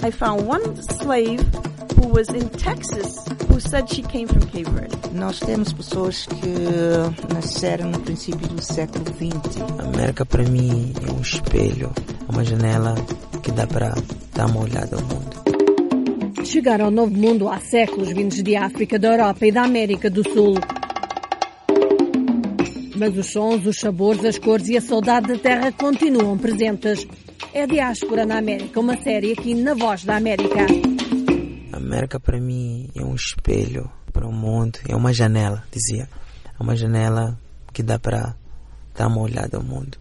I found one slave who was in Texas who said she came from Cape Verde. Nós temos pessoas que nasceram no princípio do século XX. A América para mim é um espelho, uma janela que dá para dar uma olhada ao mundo. Chegaram ao Novo Mundo há séculos vindos de África, da Europa e da América do Sul. Mas os sons, os sabores, as cores e a saudade da terra continuam presentes. É Diáspora na América, uma série aqui na Voz da América. A América para mim é um espelho para o mundo, é uma janela, dizia. É uma janela que dá para dar uma olhada ao mundo.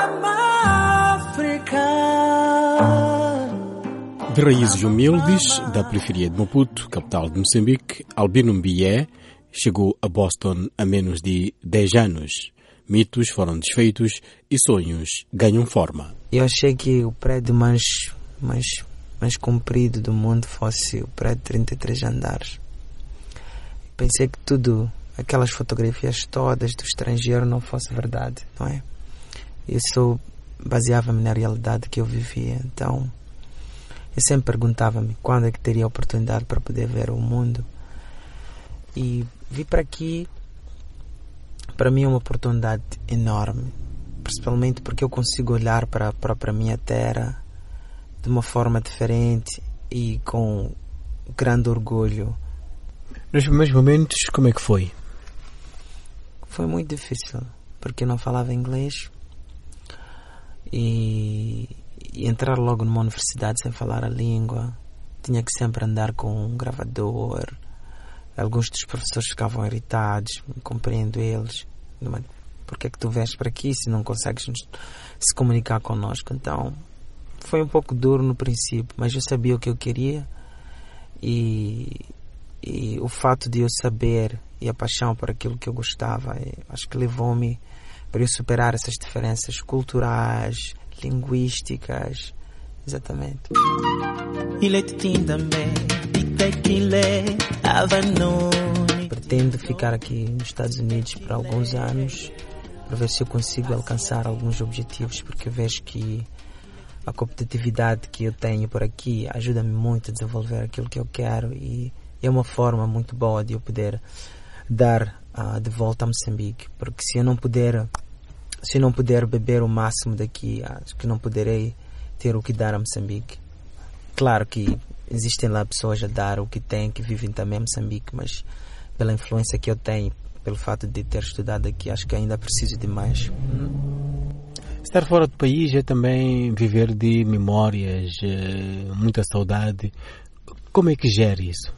De raízes humildes, da periferia de Maputo, capital de Moçambique, Albino Mbié chegou a Boston a menos de 10 anos. Mitos foram desfeitos e sonhos ganham forma. Eu achei que o prédio mais comprido do mundo fosse o prédio de 33 andares. Pensei que tudo, aquelas fotografias todas do estrangeiro não fosse verdade, não é? Isso baseava-me na realidade que eu vivia. Então, eu sempre perguntava-me quando é que teria a oportunidade para poder ver o mundo. E vir para aqui, para mim é uma oportunidade enorme. Principalmente porque eu consigo olhar para a própria minha terra de uma forma diferente e com grande orgulho. Nos primeiros momentos, como é que foi? Foi muito difícil, porque eu não falava inglês. E entrar logo numa universidade sem falar a língua, tinha que sempre andar com um gravador. Alguns dos professores ficavam irritados, compreendo eles. Por que é que tu vens para aqui se não consegues se comunicar connosco? Então foi um pouco duro no princípio, mas eu sabia o que eu queria e o fato de eu saber e a paixão por aquilo que eu gostava, acho que levou-me para eu superar essas diferenças culturais, linguísticas. Exatamente. Pretendo ficar aqui nos Estados Unidos por alguns anos para ver se eu consigo alcançar alguns objetivos, porque eu vejo que a competitividade que eu tenho por aqui ajuda-me muito a desenvolver aquilo que eu quero e é uma forma muito boa de eu poder dar de volta a Moçambique, porque se eu não puder beber o máximo daqui, acho que não poderei ter o que dar a Moçambique. Claro que existem lá pessoas a dar o que têm, que vivem também em Moçambique, mas pela influência que eu tenho, pelo fato de ter estudado aqui, acho que ainda preciso de mais. Estar fora do país é também viver de memórias, muita saudade. Como é que gera isso?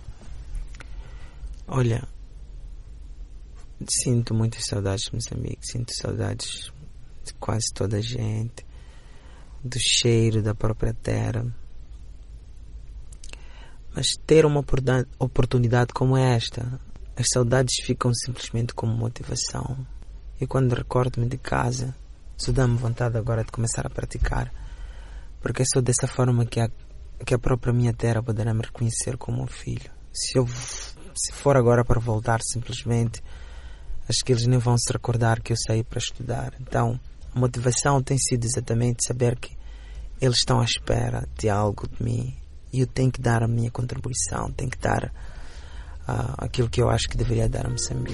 Olha, sinto muitas saudades de Moçambique, sinto saudades de quase toda a gente, do cheiro da própria terra. Mas ter uma oportunidade como esta, as saudades ficam simplesmente como motivação. E quando recordo-me de casa, isso dá-me vontade agora de começar a praticar, porque é só dessa forma que a própria minha terra poderá me reconhecer como um filho. Se for agora para voltar simplesmente, acho que eles nem vão se recordar que eu saí para estudar. Então, a motivação tem sido exatamente saber que eles estão à espera de algo de mim e eu tenho que dar a minha contribuição, tenho que dar aquilo que eu acho que deveria dar a Moçambique.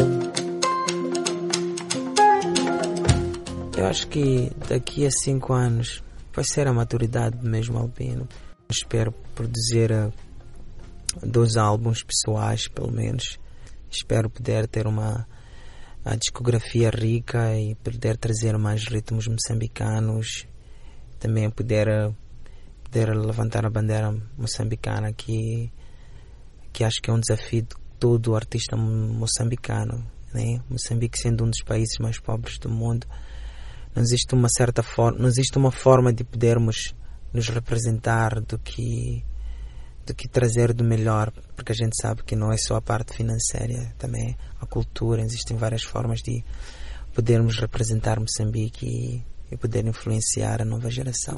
Eu acho que daqui a 5 anos vai ser a maturidade do mesmo Albino. Espero produzir 2 álbuns pessoais, pelo menos. Espero poder ter uma discografia rica e poder trazer mais ritmos moçambicanos. Também poder levantar a bandeira moçambicana, que acho que é um desafio de todo artista moçambicano, né? Moçambique sendo um dos países mais pobres do mundo, não existe uma forma de podermos nos representar do que trazer do melhor, porque a gente sabe que não é só a parte financeira, também a cultura. Existem várias formas de podermos representar Moçambique e poder influenciar a nova geração.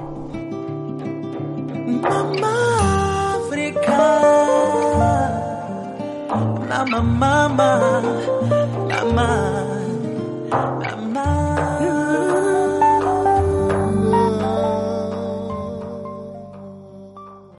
Mama África, mama, mama, mama.